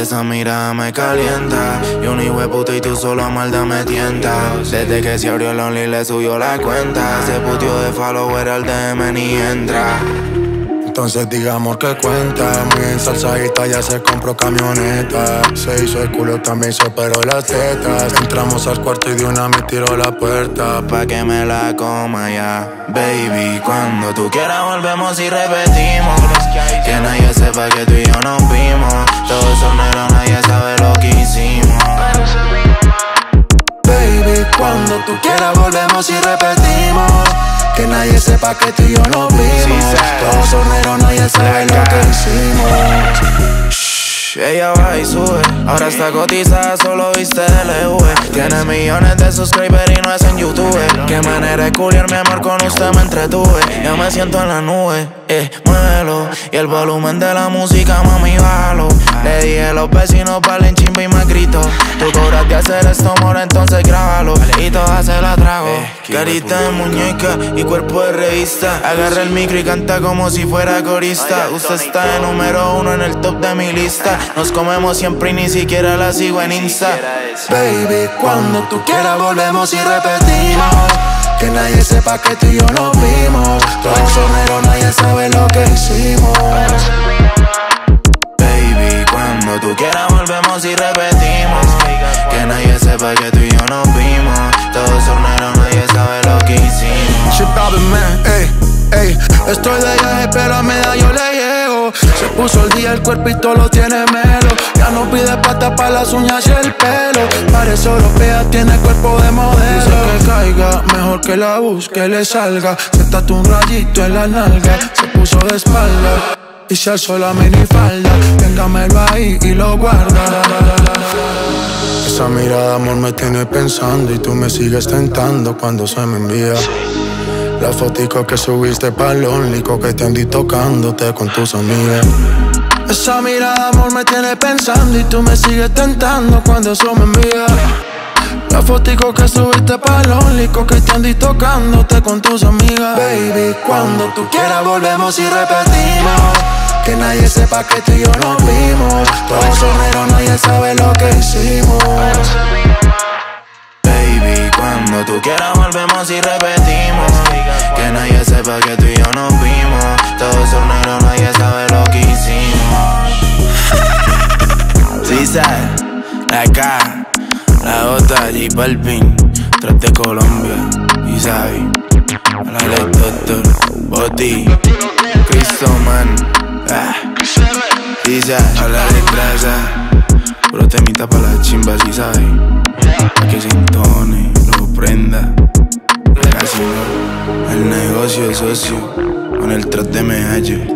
esa mirada me calienta. Yo un hijo de puta y tú solo a maldad me tientas. Desde que se abrió el Only le subió la cuenta. Se puteó de follower, al DM ni entra. Entonces digamos que cuenta. Muy ensalzadita, ya se compró camioneta. Se hizo el culo, también se operó las tetas. Entramos al cuarto y de una me tiró la puerta. Pa' que me la coma ya, baby. Cuando tú quieras volvemos y repetimos. Que nadie sepa que tú y yo nos vimos. Todos son negros, nadie sabe lo que hicimos. Baby, cuando tú quieras volvemos y repetimos. Que nadie sepa que tú y yo nos vimos. Todos son negros, nadie sabe lo que hicimos. Ella va y sube, ahora está cotizada, solo viste LV. Tiene millones de subscribers y no es en YouTube. Qué manera de culiar, mi amor, con usted me entretuve. Ya me siento en la nube, muévelo. Y el volumen de la música, mami, bájalo. Le dije a los vecinos, valen chimba y más grito. Tú cobras de hacer esto, amor, entonces grábalo. Y todas se la trago. Carita de muñeca y cuerpo de revista. Agarra el micro y canta como si fuera corista. Usted está de número 1 en el top de mi lista. Nos comemos siempre y ni siquiera la sigo en Insta. Baby, cuando tú quieras volvemos y repetimos. Que nadie sepa que tú y yo nos vimos. Todos son negros, nadie sabe lo que hicimos. Baby, cuando tú quieras volvemos y repetimos. Que nadie sepa que tú y yo nos vimos. Todos son negros, nadie sabe lo que hicimos. Shit, man, ey. Estoy de viaje, pero a media yo le llego. Se puso el día, el cuerpo y todo lo tiene melo. Ya no pide pata para las uñas y el pelo. Parece europea, tiene cuerpo de modelo. Dice que caiga, mejor que la busque, le salga. Se tatuó un rayito en la nalga. Se puso de espalda y se alzó la minifalda. Téngamelo ahí y lo guarda. Esa mirada, amor, me tiene pensando. Y tú me sigues tentando cuando se me envía la fotico que subiste pa'l Only, coqueteando y tocándote con tus amigas. Esa mirada, amor, me tiene pensando. Y tú me sigues tentando cuando eso me envía la fotico que subiste pa'l Only, coqueteando y tocándote con tus amigas. Baby, cuando tú quieras volvemos y repetimos. Que nadie sepa que tú y yo nos vimos. Todos son negros, nadie sabe lo que hicimos. Baby, cuando tú quieras volvemos y repetimos. Que nadie sepa que tú y yo nos vimos. Todos son negros, nadie sabe lo que hicimos. Sí, sabes, la K, la J, J Balvin, Trap de Colombia, y sabes, la Doctor, Boti, Cristoman, y sabes, a la letra, puro temita pa' las chimbas, y sabes, pa' que se entone, lo prenda. Casi no, el negocio es socio, con el trap de Medallo.